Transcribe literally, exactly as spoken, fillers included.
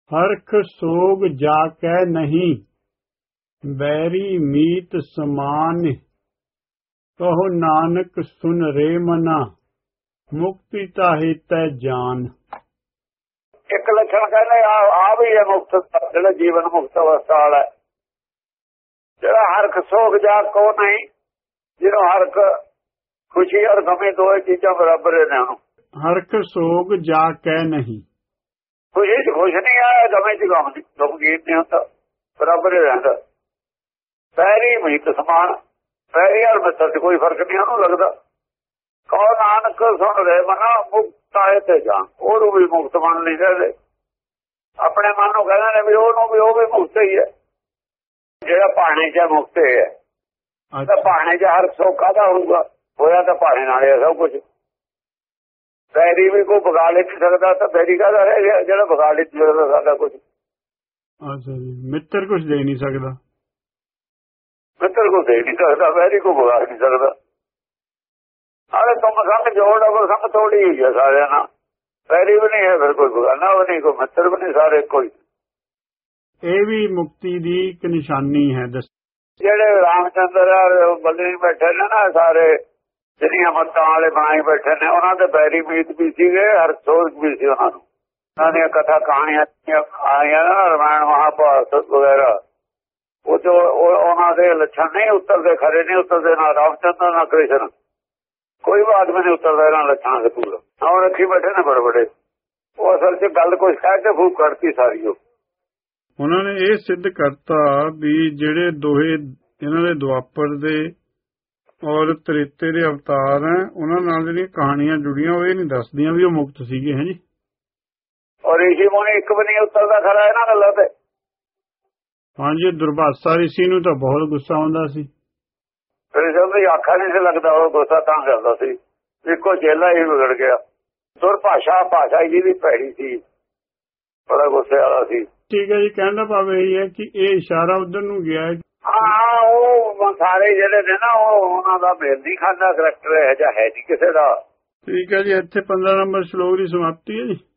हरख सोग जाकै नहीं, बैरी मीत समान। कहो नानक सुन रे मना, मुक्ति ताहि तै जान। एक लक्षण कहने आ, आ भी है मुक्त जो जीवन मुक्त अवस्था वाला जो हरख सोग जाग को नहीं, जिन्हों हरख खुशी और गमी दो चीजा बराबर ने। हरख सोग जाकै नहीं, खुशी च खुश नहीं आया, गमे च गम नहीं, दुख गीत नहीं होता, बराबर ही रहता। पैरी मीत समान, पैरी और मित्र च कोई फर्क नहीं उन्होंने लगता। कहो नानक सुन रहे मना, मुक्त आए ते जान। और भी मुक्त मन नहीं कहते, अपने मन को कहते ने भी ओनू भी वो भी मुक्त ही है, जो भाने च मुक्त है। अच्छा। भाने च हर सुख काहदा होगा, होया तो भाने नाल है सब कुछ। बैरी भी कोई बगा ले नहीं सकता, तो बैरी काहदा रह गया जो बगा ले सकता कुछ। अच्छा जी, मित्र कुछ दे नहीं सकता, मित्र को दे नहीं सकता, बैरी को बगा नहीं सकता। अरे तुम संग जोड़ और संग थोड़ी हुई है सारे ना, बैरी भी नहीं है, फिर कोई बगाना भी नहीं, कोई मित्र भी नहीं, सारे कोई। ਇਹ ਵੀ ਮੁਕਤੀ ਦੀ ਇੱਕ ਨਿਸ਼ਾਨੀ ਹੈ। ਜਿਹੜੇ ਰਾਮਚੰਦਰ ਬਲੀ ਬੈਠੇ ਨੇ ਨਾ ਸਾਰੇ, ਜਿਹੜੀਆਂ ਮੱਤਾਂ ਵਾਲੇ ਬਣਾਈ ਬੈਠੇ ਨੇ, ਉਹਨਾਂ ਦੇ ਬੈਰੀ ਮੀਤ ਵੀ ਸੀਗੇ, ਹਰ ਸੋਚ ਵੀ ਸੀ ਉਹਨਾਂ ਨੂੰ। ਉਹਨਾਂ ਦੀਆਂ ਕਥਾ ਕਹਾਣੀਆਂ ਆਈਆਂ ਨਾ, ਰਾਮਾਇਣ ਮਹਾਭਾਰਤ ਵਗੈਰਾ, ਉਹ ਜੋ ਉਹਨਾਂ ਦੇ ਲੱਛਣ ਨਹੀਂ ਉਤਰਦੇ, ਖਰੇ ਨਹੀਂ ਉਤਰਦੇ, ਨਾ ਰਾਮਚੰਦਰ ਨਾ ਕ੍ਰਿਸ਼ਨ, ਕੋਈ ਵੀ ਆਦਮੀ ਨਹੀਂ ਉਤਰਦਾ ਇਹਨਾਂ ਲੱਛਣਾਂ ਦੇ ਪੂਰਾ। ਹੁਣ ਰੱਖੀ ਬੈਠੇ ਨੇ ਬੜੇ ਬੜੇ, ਉਹ ਅਸਲ 'ਚ ਗੱਲ ਕੁਛ ਕਹਿ ਕੇ ਫੂਕ ਕਰਤੀ ਸਾਰੀ। ਉਹ ਉਹਨਾਂ ਨੇ ਇਹ ਸਿੱਧ ਕਰਤਾ ਵੀ ਜਿਹੜੇ ਦੋਹੇ ਇਹਨਾਂ ਦੇ ਦੁਆਪਰ ਦੇ ਔਰ ਤ੍ਰੇਤੇ ਦੇ ਅਵਤਾਰ ਹੈ, ਉਹਨਾਂ ਨਾਲ ਜਿਹੜੀਆਂ ਕਹਾਣੀਆਂ ਜੁੜੀਆਂ ਉਹ ਇਹ ਨਹੀਂ ਦੱਸਦੀਆਂ ਵੀ ਉਹ ਮੁਕਤ ਸੀਗੇ। ਹੈ ਜੀ, ਔਰ ਰਿਸ਼ੀ ਮੁਨੀ ਇੱਕ ਵੀ ਨਹੀਂ ਉਤਰਦਾ ਖਰਾ ਇਹਨਾਂ ਗੱਲਾਂ ਤੇ। ਹਾਂਜੀ, ਦੁਰਵਾਸਾ ਰਿਸ਼ੀ ਨੂੰ ਤਾਂ ਬਹੁਤ ਗੁੱਸਾ ਆਉਂਦਾ ਸੀ, ਕ੍ਰਿਸ਼ਨ ਦੀ ਆਖਾ ਨਹੀਂ ਸੀ ਲੱਗਦਾ, ਉਹ ਗੁੱਸਾ ਤਾਂ ਕਰਦਾ ਸੀ। ਇੱਕੋ ਚੇਲਾ ਹੀ ਵਿਗੜ ਗਿਆ, ਦੁਰਭਾਸ਼ਾ ਭਾਸ਼ਾ ਜਿਹਦੀ ਭੈੜੀ ਸੀ, ਬੜਾ ਗੁੱਸੇ ਵਾਲਾ ਸੀ। ਠੀਕ ਹੈ ਜੀ, ਕਹਿਣ ਦਾ ਭਾਵ ਇਹੀ ਹੈ ਕਿ ਇਹ ਇਸ਼ਾਰਾ ਉਧਰ ਨੂੰ ਗਿਆ ਹੈ। ਹਾਂ, ਉਹ ਸਾਰੇ ਜਿਹੜੇ ਨੇ ਨਾ, ਉਹ ਉਹਨਾਂ ਦਾ ਮੇਲ ਨਹੀਂ ਖਾਂਦਾ, ਕਰੈਕਟਰ ਇਹੋ ਜਿਹਾ ਹੈ ਨਹੀਂ ਕਿਸੇ ਦਾ। ਠੀਕ ਹੈ ਜੀ, ਇੱਥੇ ਪੰਦਰਾਂ ਨੰਬਰ ਸ਼ਲੋਕ ਦੀ ਸਮਾਪਤੀ ਹੈ ਜੀ।